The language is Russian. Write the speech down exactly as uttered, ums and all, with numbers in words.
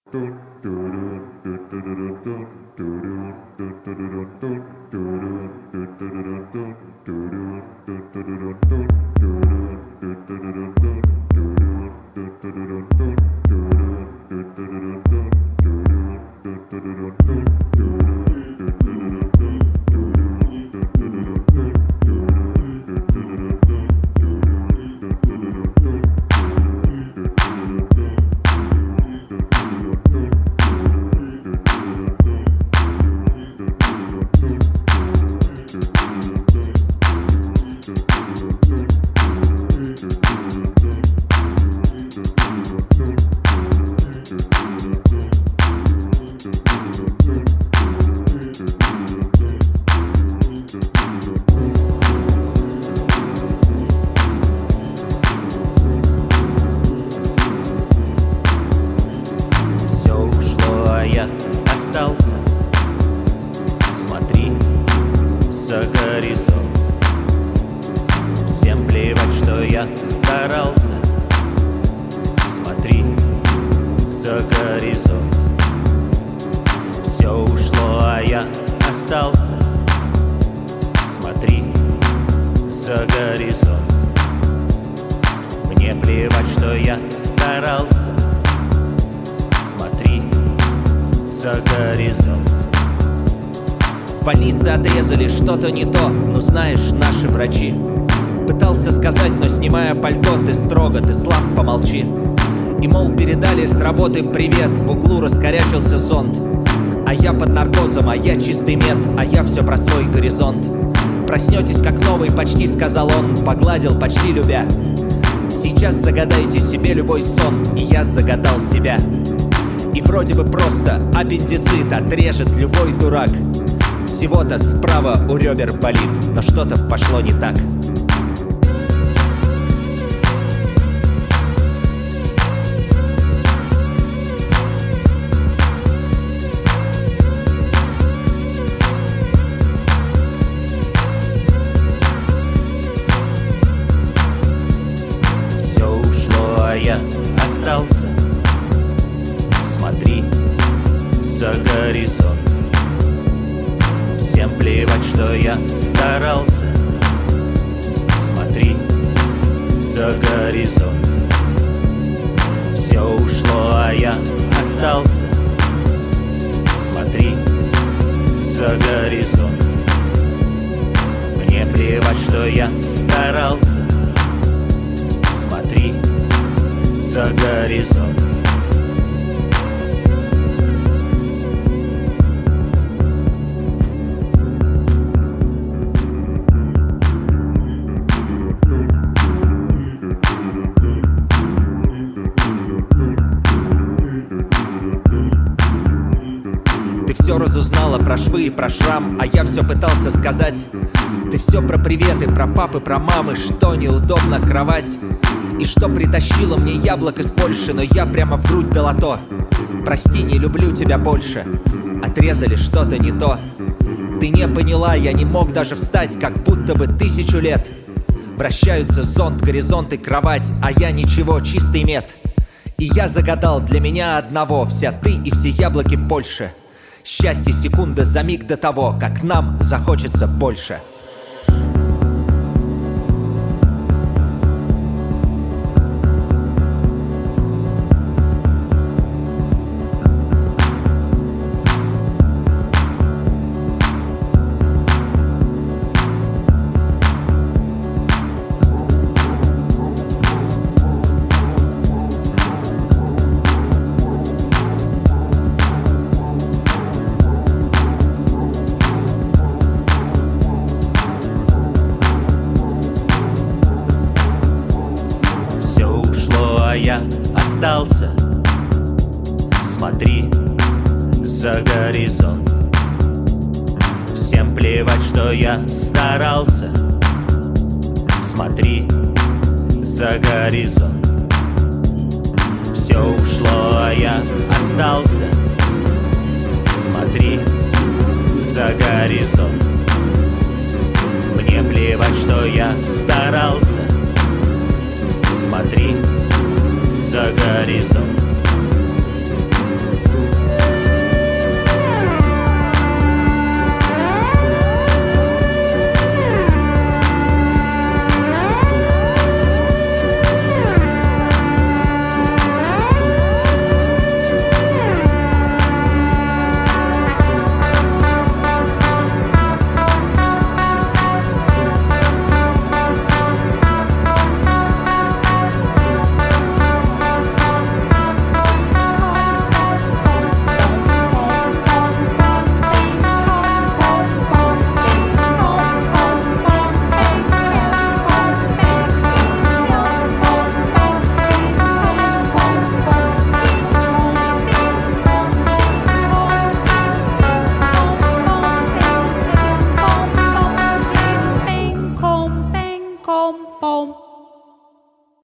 остался. Смотри за горизонт. Всем плевать, что я старался. Смотри за горизонт. Все ушло, а я остался. Смотри за горизонт. Мне плевать, что я старался. Смотри за горизонт. В больнице отрезали что-то не то, ну знаешь, наши врачи. Пытался сказать, но снимая пальто, ты строго, ты слаб, помолчи. И мол, передали с работы привет, в углу раскорячился зонт. А я под наркозом, а я чистый мед, а я все про свой горизонт. Проснетесь как новый, почти сказал он, погладил, почти любя. Сейчас загадайте себе любой сон, и я загадал тебя. И вроде бы просто аппендицит отрежет любой дурак. Всего-то справа у ребер болит, но что-то пошло не так. Все ушло, а я остался. Смотри за горизонт. Всем плевать, что я старался. Смотри за горизонт. Все ушло, а я остался. Смотри за горизонт. Мне плевать, что я старался. Смотри за горизонт. Ты все разузнала про швы и про шрам, а я все пытался сказать. Ты все про приветы, про папы, про мамы, что неудобно кровать. И что притащило мне яблок из Польши, но я прямо в грудь дала то. Прости, не люблю тебя больше. Отрезали что-то не то. Ты не поняла, я не мог даже встать, как будто бы тысячу лет. Вращаются зонт, горизонт и кровать, а я ничего, чистый мед. И я загадал для меня одного: вся ты и все яблоки Польши. Счастье секунда за миг до того, как нам захочется больше. Я остался. Смотри за горизонт. Всем плевать, что я старался. Смотри за горизонт. Все ушло, а я остался. Смотри за горизонт. Мне плевать, что я старался. Смотри за горизонт.